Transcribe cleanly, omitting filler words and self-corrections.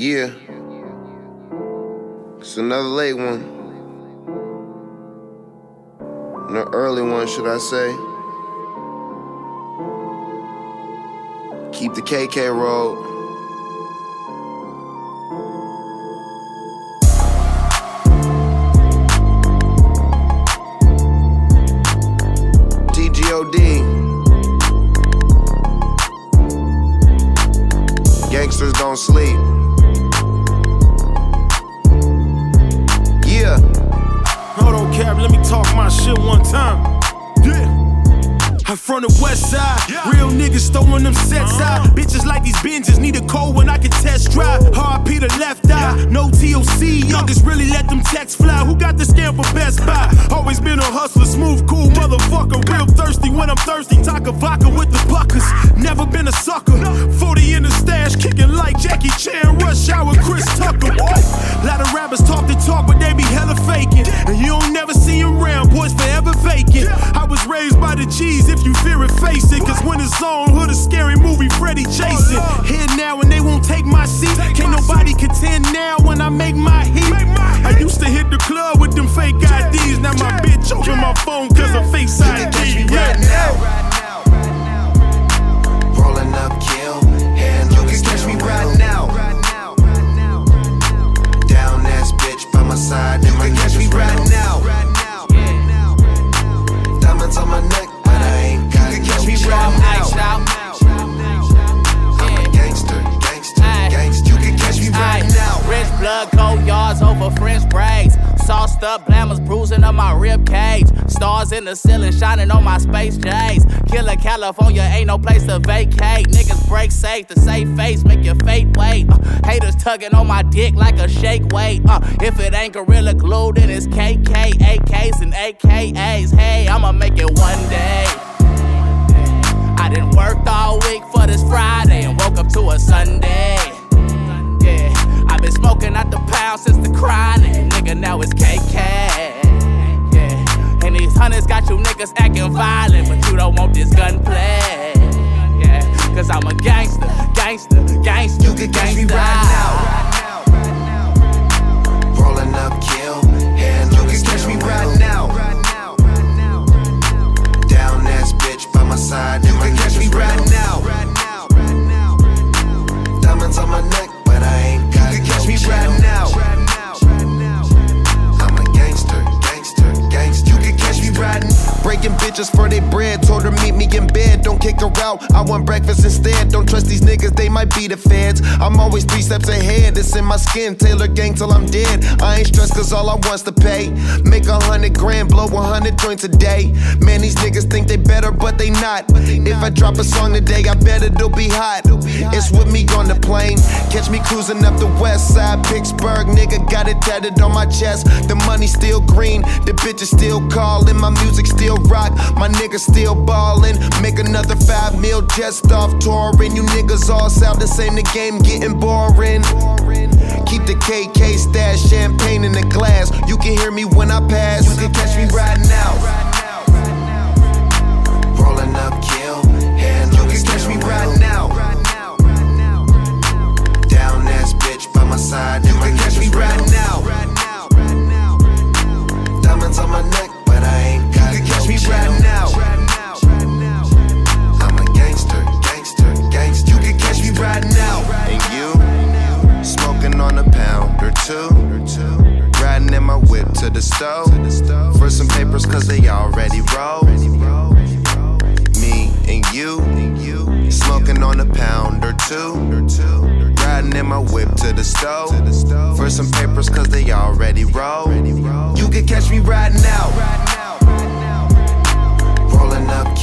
Yeah. It's another late one. An early one, should I say. Keep the KK road. TGOD. Gangsters don't sleep. Yeah. Hold on, Cap, let me talk my shit one time. Yeah. I'm from the west side, real niggas throwing them sets out. Bitches like these Benzes, need a code when I can test drive. RP the left eye, no TOC, youngest really let them texts fly. Who got the scam for Best Buy? Always been a hustler, smooth, cool motherfucker. Real thirsty when I'm thirsty, Taka vodka with the buckers. Never been a sucker, 40 in the stash, kicking like Jackie Chan, Rush Hour, Chris Tucker. Lot of rappers talk the talk, but they be hella faking. And you don't never see them round, boys forever vacant. I was raised by the G's, if you fear it, face it. Cause when it's on, hood a scary movie, Freddy chasing. Here now and they won't take my seat. Can't nobody contend now when I make my heat. I used to hit the club with them fake IDs. Now my bitch open my phone cause of face ID. Right now. Rolling up, kill, and you can catch me right now. Down ass bitch by my side, and you can catch me right now. Diamonds on my neck, but I ain't got it. Catch me right now. I'm a gangster. You can catch me right now. Rich blood, cold yards over French braids. Sauced up glamours bruising up my rib cage. Stars in the ceiling shining on my space J's. Killer California ain't no place to vacate. Niggas break safe, the safe face make your fate wait. Haters tugging on my dick like a shake weight. If it ain't Gorilla Glue, then it's KK, AKs and AKAs. Hey, I'ma make it one day. I done worked all week for this Friday and woke up to a Sunday. Yeah, I've been smoking out the pound since the chronic. Nigga, now it's KK. Yeah, and these hunters got you niggas acting violent, but you don't want this gunplay. Yeah, cause I'm a gangster. You can catch me right now. Rolling up, kill, and you can catch me right now. Down ass bitch by my side, and you can catch me right now. Diamonds on my neck, but I ain't got it. You can catch me right now. I'm a gangster. You can catch me right now. Breaking bitches for their bread, told her meet me in bed, don't kick her out, I want breakfast instead. Don't trust these niggas, they might be the feds. I'm always 3 steps ahead, it's in my skin, Taylor gang till I'm dead. I ain't stressed cause all I want's to pay. Make 100 grand, blow 100 joints a day. Man, these niggas think they better, but they not. If I drop a song today, I bet it'll be hot. It's with me on the plane, catch me cruising up the west side, Pittsburgh, nigga got it tatted on my chest. The money still green, the bitches still calling, my music still rock, my niggas still ballin'. Make another 5 mil just off touring. You niggas all sound the same, the game getting boring. Keep the KK stash, champagne in the glass. You can hear me when I pass. You can catch me right now. Rolling up, kill, and you can catch me right now. Down ass bitch by my side, and you can catch me right now. Diamonds on my neck, but I ain't got it. You can catch me right now. I'm a gangster. You can catch me right now. And you, smoking on a pound or two, riding in my whip to the stove, for some papers cause they already roll. Me and you, smoking on a pound or two, riding in my whip to the stove, for some papers cause they already roll. You can catch me right now. Rolling up,